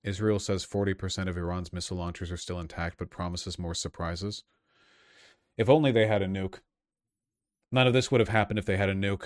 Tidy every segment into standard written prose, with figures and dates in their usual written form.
Israel says 40% of Iran's missile launchers are still intact, but promises more surprises. If only they had a nuke. None of this would have happened if they had a nuke.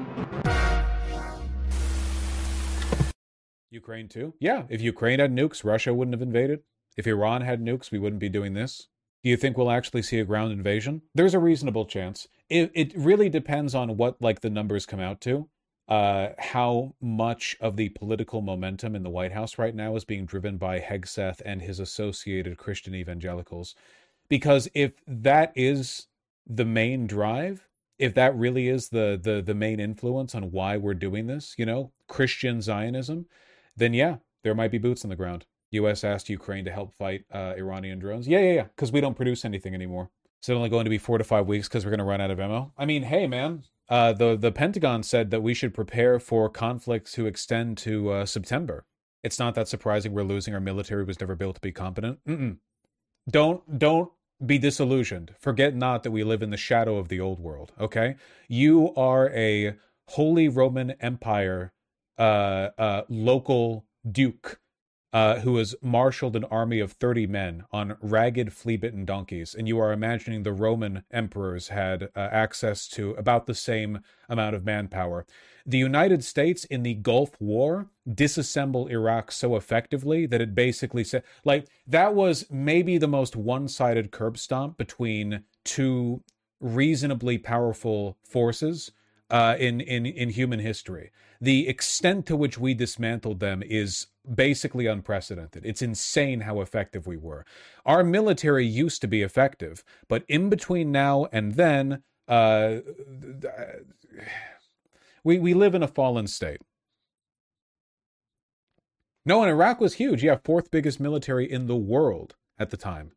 Ukraine too? Yeah, if Ukraine had nukes, Russia wouldn't have invaded. If Iran had nukes, we wouldn't be doing this. Do you think we'll actually see a ground invasion? There's a reasonable chance. It really depends on what like the numbers come out to. How much of the political momentum in the White House right now is being driven by Hegseth and his associated Christian evangelicals. Because if that is the main drive, if that really is the main influence on why we're doing this, you know, Christian Zionism, then yeah, there might be boots on the ground. U.S. asked Ukraine to help fight Iranian drones. Yeah, because we don't produce anything anymore. Is it only going to be 4 to 5 weeks because we're going to run out of ammo? I mean, hey, man, the Pentagon said that we should prepare for conflicts to extend to September. It's not that surprising we're losing. Our military was never built to be competent. Don't be disillusioned. Forget not that we live in the shadow of the old world, okay? You are a Holy Roman Empire local duke who has marshaled an army of 30 men on ragged, flea-bitten donkeys, and you are imagining the Roman emperors had access to about the same amount of manpower. The United States in the Gulf War disassembled Iraq so effectively that it basically said, like, that was maybe the most one-sided curb stomp between two reasonably powerful forces in human history. The extent to which we dismantled them is basically unprecedented. It's insane how effective we were. Our military used to be effective, but in between now and then, we live in a fallen state. No, and Iraq was huge. Yeah, fourth biggest military in the world at the time.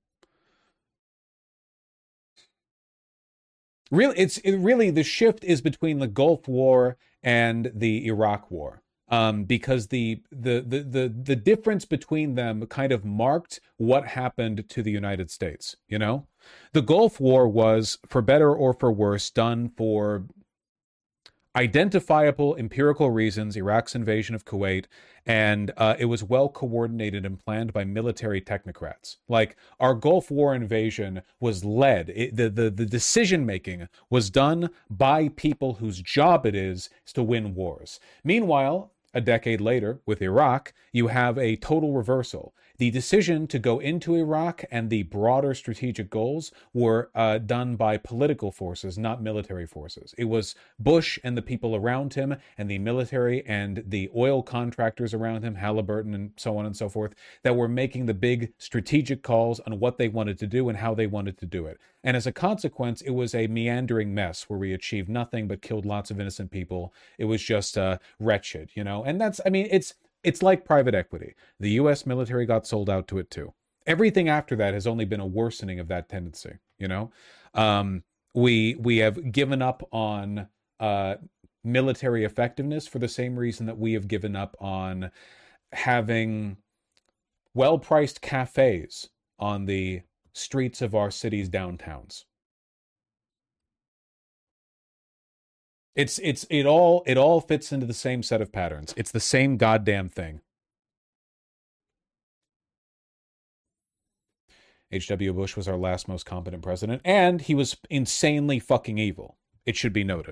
Really the shift is between the Gulf War and the Iraq War, because the difference between them kind of marked what happened to the United States. You know, the Gulf War was, for better or for worse, done for identifiable empirical reasons, Iraq's invasion of Kuwait, and it was well coordinated and planned by military technocrats. Like, our Gulf War invasion was led, the decision-making was done by people whose job it is to win wars. Meanwhile, a decade later, with Iraq, you have a total reversal. The decision to go into Iraq and the broader strategic goals were done by political forces, not military forces. It was Bush and the people around him and the military and the oil contractors around him, Halliburton and so on and so forth, that were making the big strategic calls on what they wanted to do and how they wanted to do it. And as a consequence, it was a meandering mess where we achieved nothing but killed lots of innocent people. It was just wretched, you know? And that's, I mean, it's like private equity. The U.S. military got sold out to it too. Everything after that has only been a worsening of that tendency, you know? We have given up on military effectiveness for the same reason that we have given up on having well-priced cafes on the streets of our cities' downtowns. It all fits into the same set of patterns. It's the same goddamn thing. H.W. Bush was our last most competent president, and he was insanely fucking evil. It should be noted.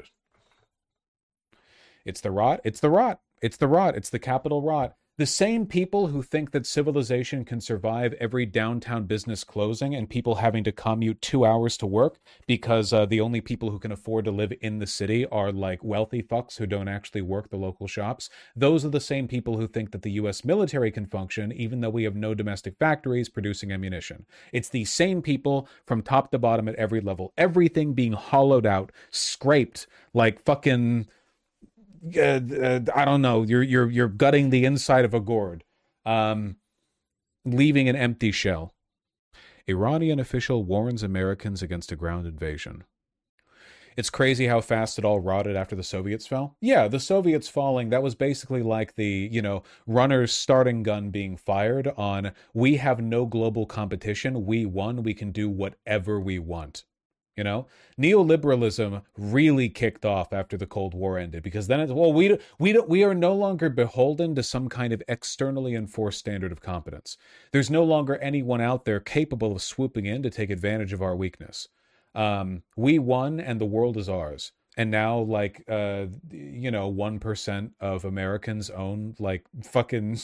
It's the rot. It's the rot. It's the rot. It's the capital rot. The same people who think that civilization can survive every downtown business closing and people having to commute 2 hours to work because the only people who can afford to live in the city are like wealthy fucks who don't actually work the local shops. Those are the same people who think that the U.S. military can function even though we have no domestic factories producing ammunition. It's the same people from top to bottom at every level. Everything being hollowed out, scraped like fucking... I don't know. You're gutting the inside of a gourd, leaving an empty shell. Iranian official warns Americans against a ground invasion. It's crazy how fast it all rotted after the Soviets fell. Yeah, the Soviets falling, that was basically like the, you know, runner's starting gun being fired on, we have no global competition, we won, we can do whatever we want. You know, neoliberalism really kicked off after the Cold War ended, because then it's, well, we are no longer beholden to some kind of externally enforced standard of competence. There's no longer anyone out there capable of swooping in to take advantage of our weakness. We won, and the world is ours. And now, like, 1% of Americans own like fucking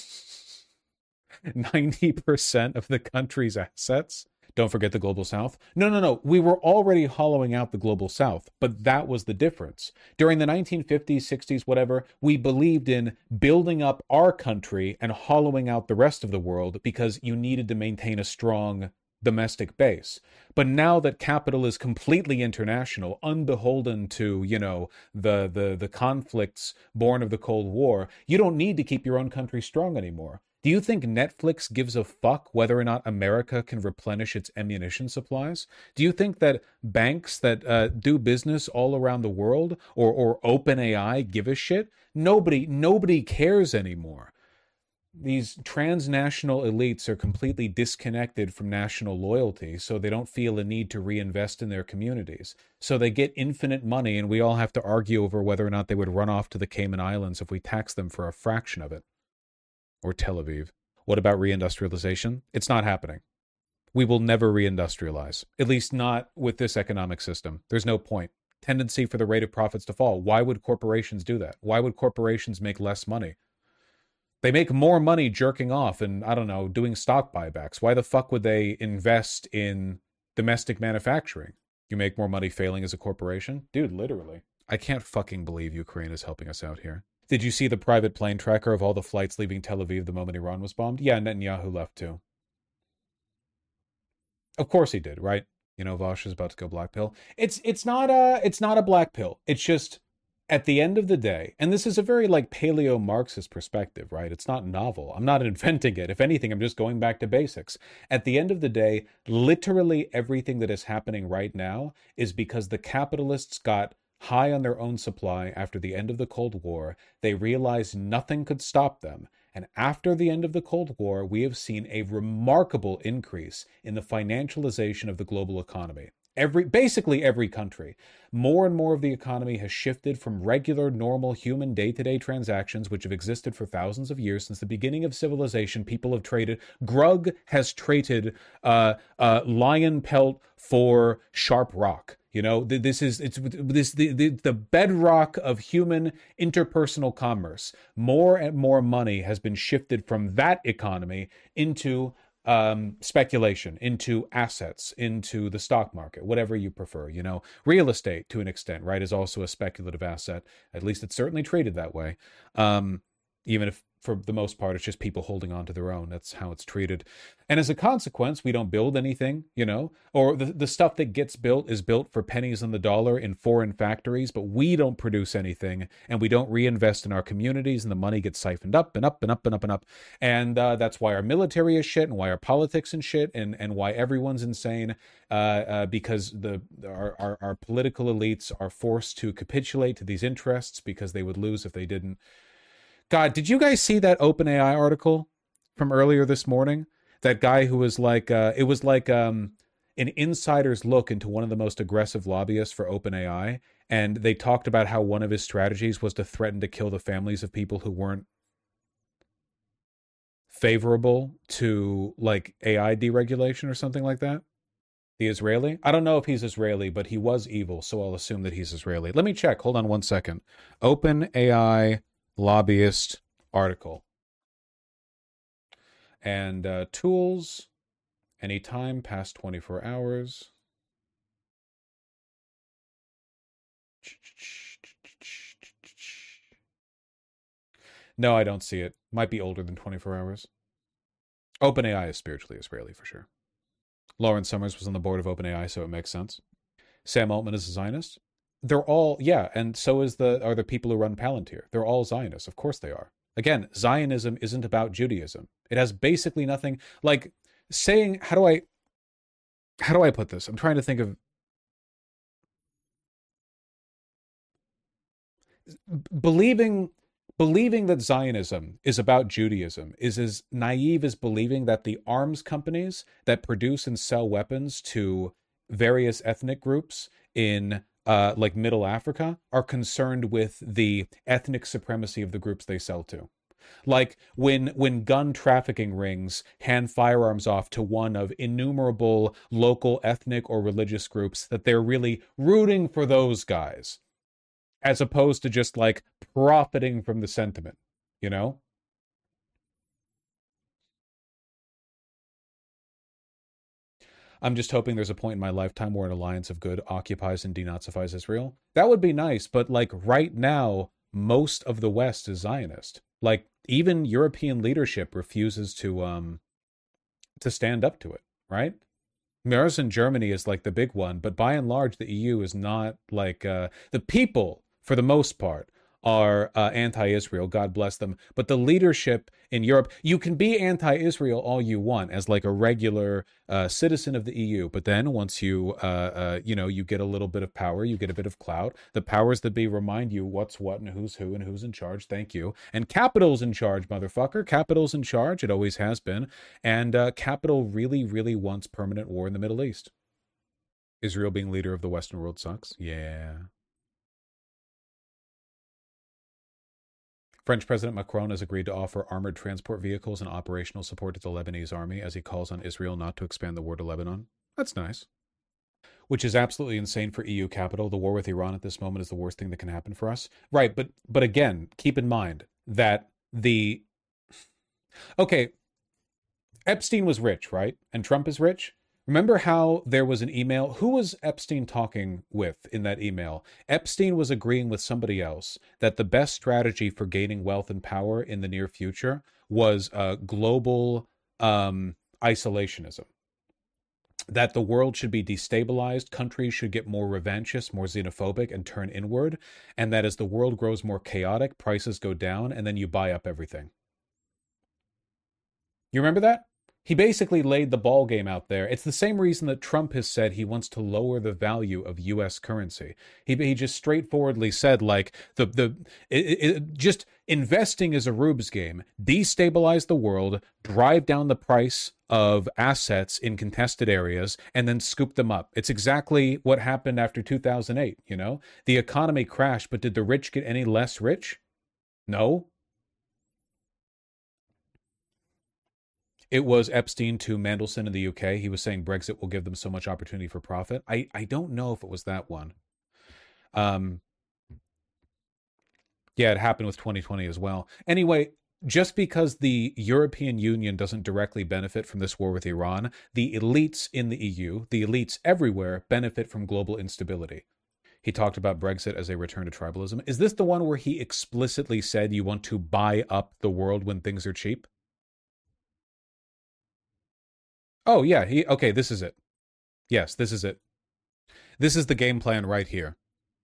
90% of the country's assets. Don't forget the global south. No, no, no. We were already hollowing out the global south, but that was the difference. During the 1950s, 60s, whatever, we believed in building up our country and hollowing out the rest of the world because you needed to maintain a strong domestic base. But now that capital is completely international, unbeholden to, the conflicts born of the Cold War, you don't need to keep your own country strong anymore. Do you think Netflix gives a fuck whether or not America can replenish its ammunition supplies? Do you think that banks that do business all around the world, or OpenAI, give a shit? Nobody cares anymore. These transnational elites are completely disconnected from national loyalty, so they don't feel a need to reinvest in their communities. So they get infinite money, and we all have to argue over whether or not they would run off to the Cayman Islands if we tax them for a fraction of it. Or Tel Aviv. What about reindustrialization? It's not happening. We will never reindustrialize, at least not with this economic system. There's no point. Tendency for the rate of profits to fall. Why would corporations do that? Why would corporations make less money? They make more money jerking off and, I don't know, doing stock buybacks. Why the fuck would they invest in domestic manufacturing? You make more money failing as a corporation? Dude, literally. I can't fucking believe Ukraine is helping us out here. Did you see the private plane tracker of all the flights leaving Tel Aviv the moment Iran was bombed? Yeah, Netanyahu left too. Of course he did, right? Vosh is about to go black pill. It's not a black pill. It's just, at the end of the day, and this is a very like paleo-Marxist perspective, right? It's not novel. I'm not inventing it. If anything, I'm just going back to basics. At the end of the day, literally everything that is happening right now is because the capitalists got high on their own supply after the end of the Cold War. They realized nothing could stop them. And after the end of the Cold War, we have seen a remarkable increase in the financialization of the global economy. Basically every country. More and more of the economy has shifted from regular, normal, human day-to-day transactions, which have existed for thousands of years. Since the beginning of civilization, people have traded. Grug has traded lion pelt for sharp rock. This is the bedrock of human interpersonal commerce. More and more money has been shifted from that economy into speculation, into assets, into the stock market, whatever you prefer. Real estate, to an extent, right, is also a speculative asset. At least it's certainly treated that way. Even if for the most part it's just people holding on to their own. That's how it's treated. And as a consequence, we don't build anything, or the stuff that gets built is built for pennies on the dollar in foreign factories, but we don't produce anything, and we don't reinvest in our communities, and the money gets siphoned up and up and up and up and up. And that's why our military is shit, and why our politics is shit, and why everyone's insane, because our political elites are forced to capitulate to these interests because they would lose if they didn't. God, did you guys see that OpenAI article from earlier this morning? That guy who was like, it was like an insider's look into one of the most aggressive lobbyists for OpenAI. And they talked about how one of his strategies was to threaten to kill the families of people who weren't favorable to like AI deregulation or something like that. The Israeli? I don't know if he's Israeli, but he was evil, so I'll assume that he's Israeli. Let me check. Hold on one second. OpenAI lobbyist article. And tools, anytime past 24 hours. No, I don't see it. Might be older than 24 hours. OpenAI is spiritually Israeli for sure. Lawrence Summers was on the board of OpenAI, so it makes sense. Sam Altman is a Zionist. They're all, yeah, and so are the people who run Palantir. They're all Zionists. Of course they are. Again, Zionism isn't about Judaism. It has basically nothing, like saying, how do I put this? I'm trying to think of believing that Zionism is about Judaism is as naive as believing that the arms companies that produce and sell weapons to various ethnic groups in like Middle Africa are concerned with the ethnic supremacy of the groups they sell to. Like when gun trafficking rings hand firearms off to one of innumerable local ethnic or religious groups, that they're really rooting for those guys as opposed to just like profiting from the sentiment, you know? I'm just hoping there's a point in my lifetime where an alliance of good occupies and denazifies Israel. That would be nice, but like right now, most of the West is Zionist. Like even European leadership refuses to stand up to it, right? Mers in Germany is like the big one, but by and large, the EU is not like the people, for the most part, are anti-Israel. God bless them. But the leadership in Europe, you can be anti-Israel all you want as like a regular citizen of the EU. But then once you get a little bit of power, you get a bit of clout. The powers that be remind you what's what and who's in charge. Thank you. And capital's in charge, motherfucker. Capital's in charge. It always has been. And capital really, really wants permanent war in the Middle East. Israel being leader of the Western world sucks. Yeah. French President Macron has agreed to offer armored transport vehicles and operational support to the Lebanese army as he calls on Israel not to expand the war to Lebanon. That's nice. Which is absolutely insane for EU capital. The war with Iran at this moment is the worst thing that can happen for us. Right, but again, keep in mind that okay, Epstein was rich, right? And Trump is rich. Remember how there was an email? Who was Epstein talking with in that email? Epstein was agreeing with somebody else that the best strategy for gaining wealth and power in the near future was global isolationism. That the world should be destabilized, countries should get more revanchist, more xenophobic, and turn inward, and that as the world grows more chaotic, prices go down, and then you buy up everything. You remember that? He basically laid the ball game out there. It's the same reason that Trump has said he wants to lower the value of U.S. currency. He just straightforwardly said, like, just investing is a Rubes game. Destabilize the world, drive down the price of assets in contested areas, and then scoop them up. It's exactly what happened after 2008, you know? The economy crashed, but did the rich get any less rich? No. It was Epstein to Mandelson in the UK. He was saying Brexit will give them so much opportunity for profit. I don't know if it was that one. Yeah, it happened with 2020 as well. Anyway, just because the European Union doesn't directly benefit from this war with Iran, the elites in the EU, the elites everywhere, benefit from global instability. He talked about Brexit as a return to tribalism. Is this the one where he explicitly said you want to buy up the world when things are cheap? Oh, yeah. Okay, this is it. Yes, this is it. This is the game plan right here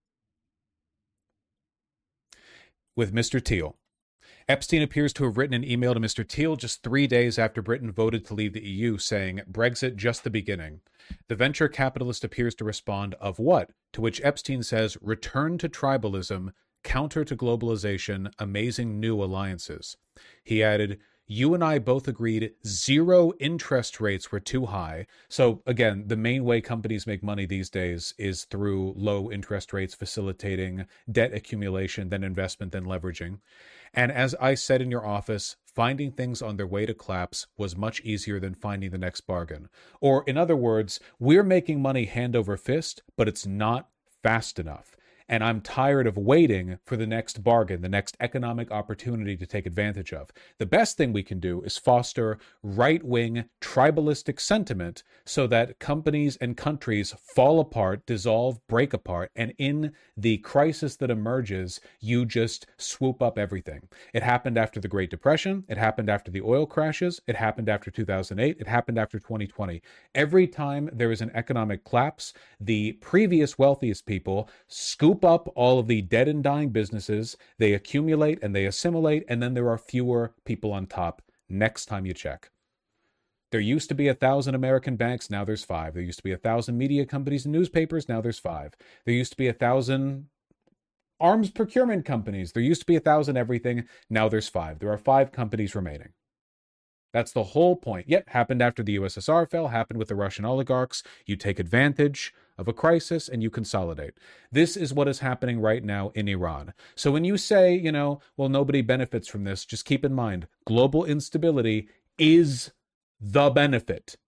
with Mr. Thiel. Epstein appears to have written an email to Mr. Thiel just 3 days after Britain voted to leave the EU saying, Brexit just the beginning. The venture capitalist appears to respond, of what? To which Epstein says, return to tribalism, counter to globalization, amazing new alliances. He added, you and I both agreed zero interest rates were too high. So again, the main way companies make money these days is through low interest rates, facilitating debt accumulation, then investment, then leveraging. And as I said in your office, finding things on their way to collapse was much easier than finding the next bargain. Or in other words, we're making money hand over fist, but it's not fast enough. And I'm tired of waiting for the next bargain, the next economic opportunity to take advantage of. The best thing we can do is foster right-wing tribalistic sentiment so that companies and countries fall apart, dissolve, break apart, and in the crisis that emerges, you just swoop up everything. It happened after the Great Depression. It happened after the oil crashes. It happened after 2008. It happened after 2020. Every time there is an economic collapse, the previous wealthiest people scoop up all of the dead and dying businesses, they accumulate and they assimilate, and then there are fewer people on top next time you check. There used to be 1,000 American banks, now there's 5. There used to be 1,000 media companies and newspapers, now there's 5. There used to be 1,000 arms procurement companies, there used to be 1,000 everything, now there's 5. There are 5 companies remaining. That's the whole point. Yep, happened after the USSR fell, happened with the Russian oligarchs. You take advantage of a crisis and you consolidate. This is what is happening right now in Iran. So when you say, well, nobody benefits from this, just keep in mind, global instability is the benefit.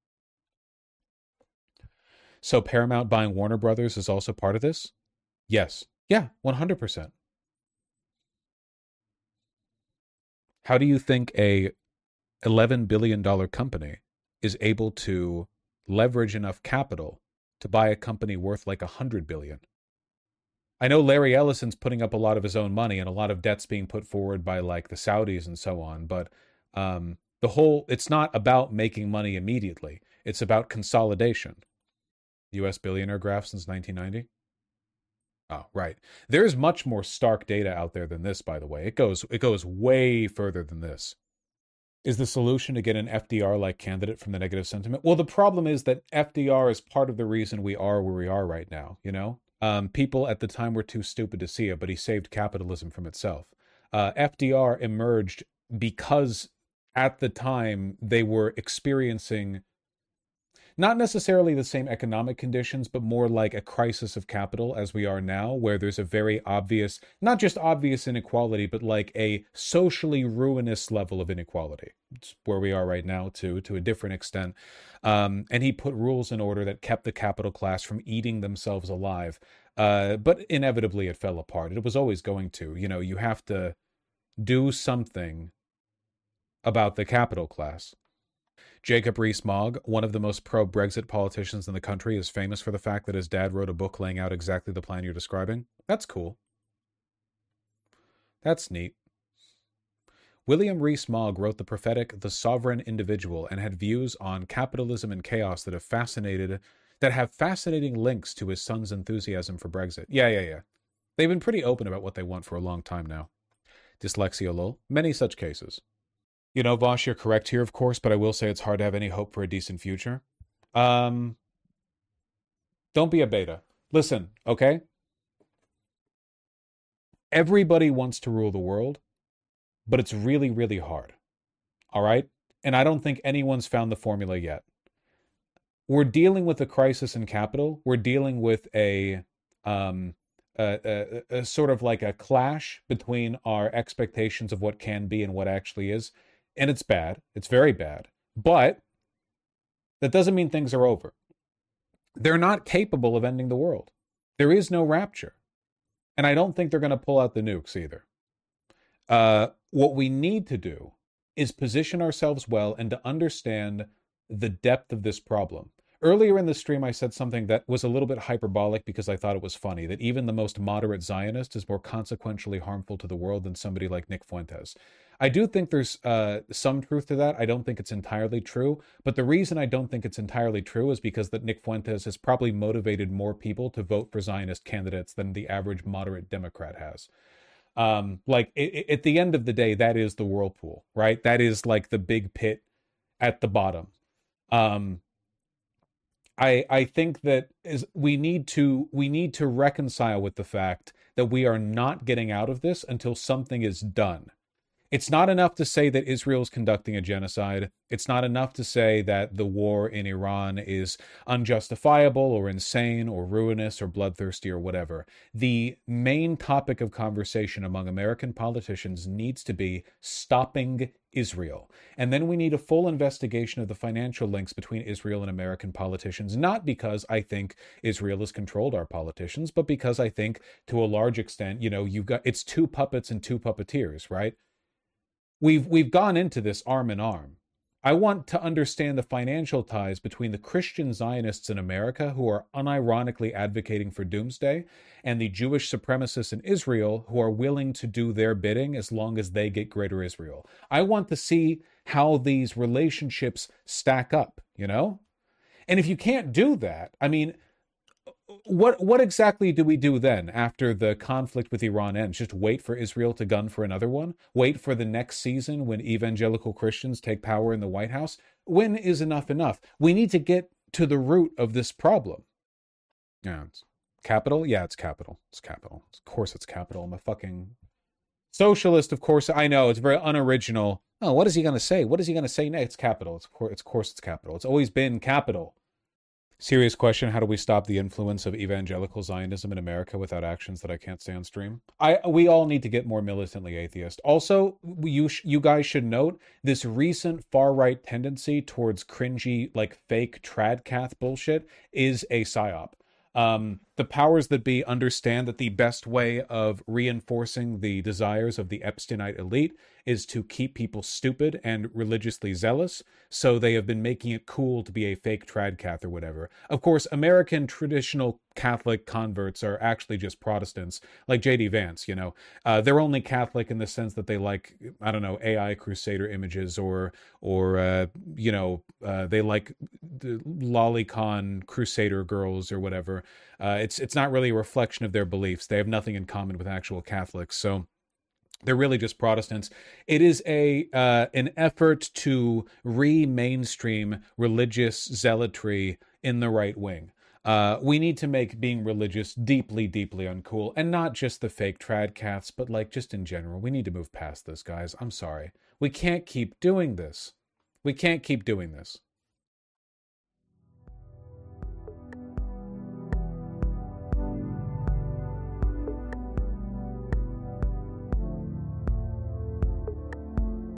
So Paramount buying Warner Brothers is also part of this? Yes. Yeah, 100%. How do you think a $11 billion company is able to leverage enough capital to buy a company worth like $100 billion? I know Larry Ellison's putting up a lot of his own money and a lot of debts being put forward by like the Saudis and so on, but it's not about making money immediately. It's about consolidation. U.S. billionaire graph since 1990. Oh, right. There's much more stark data out there than this, by the way. It goes way further than this. Is the solution to get an FDR-like candidate from the negative sentiment? Well, the problem is that FDR is part of the reason we are where we are right now, People at the time were too stupid to see it, but he saved capitalism from itself. FDR emerged because at the time they were experiencing not necessarily the same economic conditions, but more like a crisis of capital as we are now, where there's a very obvious, not just obvious inequality, but like a socially ruinous level of inequality. It's where we are right now, too, to a different extent. And he put rules in order that kept the capital class from eating themselves alive. But inevitably it fell apart. It was always going to. You have to do something about the capital class. Jacob Rees-Mogg, one of the most pro-Brexit politicians in the country, is famous for the fact that his dad wrote a book laying out exactly the plan you're describing. That's cool. That's neat. William Rees-Mogg wrote the prophetic The Sovereign Individual and had views on capitalism and chaos that have fascinating links to his son's enthusiasm for Brexit. Yeah. They've been pretty open about what they want for a long time now. Dyslexia lol. Many such cases. Vosh, you're correct here, of course, but I will say it's hard to have any hope for a decent future. Don't be a beta. Listen, okay? Everybody wants to rule the world, but it's really, really hard. All right? And I don't think anyone's found the formula yet. We're dealing with a crisis in capital. We're dealing with a sort of like a clash between our expectations of what can be and what actually is. And it's bad. It's very bad. But that doesn't mean things are over. They're not capable of ending the world. There is no rapture. And I don't think they're going to pull out the nukes either. What we need to do is position ourselves well and to understand the depth of this problem. Earlier in the stream, I said something that was a little bit hyperbolic because I thought it was funny, that even the most moderate Zionist is more consequentially harmful to the world than somebody like Nick Fuentes. I do think there's some truth to that. I don't think it's entirely true. But the reason I don't think it's entirely true is because that Nick Fuentes has probably motivated more people to vote for Zionist candidates than the average moderate Democrat has. At the end of the day, that is the whirlpool, right? That is like the big pit at the bottom. I think that we need to reconcile with the fact that we are not getting out of this until something is done. It's not enough to say that Israel is conducting a genocide. It's not enough to say that the war in Iran is unjustifiable or insane or ruinous or bloodthirsty or whatever. The main topic of conversation among American politicians needs to be stopping Israel. And then we need a full investigation of the financial links between Israel and American politicians, not because I think Israel has controlled our politicians, but because I think to a large extent, it's two puppets and two puppeteers, right? We've gone into this arm in arm. I want to understand the financial ties between the Christian Zionists in America who are unironically advocating for doomsday and the Jewish supremacists in Israel who are willing to do their bidding as long as they get greater Israel. I want to see how these relationships stack up, And if you can't do that, I mean, what exactly do we do then after the conflict with Iran ends? Just wait for Israel to gun for another one? Wait for the next season when evangelical Christians take power in the White House? When is enough enough? We need to get to the root of this problem. Yeah, it's capital? Yeah, it's capital. It's capital. Of course it's capital. I'm a fucking Socialist, of course, I know it's very unoriginal. Oh, what is he going to say? What is he going to say next? It's capital. Of course, it's capital. It's always been capital. Serious question: how do we stop the influence of evangelical Zionism in America without actions that I can't say on stream? We all need to get more militantly atheist. Also, you guys should note this recent far right tendency towards cringy, like fake tradcath bullshit is a psyop. The powers that be understand that the best way of reinforcing the desires of the Epsteinite elite is to keep people stupid and religiously zealous, so they have been making it cool to be a fake tradcath or whatever. Of course, American traditional Catholic converts are actually just Protestants, like J.D. Vance, you know. They're only Catholic in the sense that they like, I don't know, AI Crusader images or they like the lolicon Crusader girls or whatever. It's not really a reflection of their beliefs. They have nothing in common with actual Catholics. So they're really just Protestants. It is an effort to re-mainstream religious zealotry in the right wing. We need to make being religious deeply, deeply uncool, and not just the fake tradcaths, but like just in general. We need to move past this, guys. I'm sorry. We can't keep doing this. We can't keep doing this.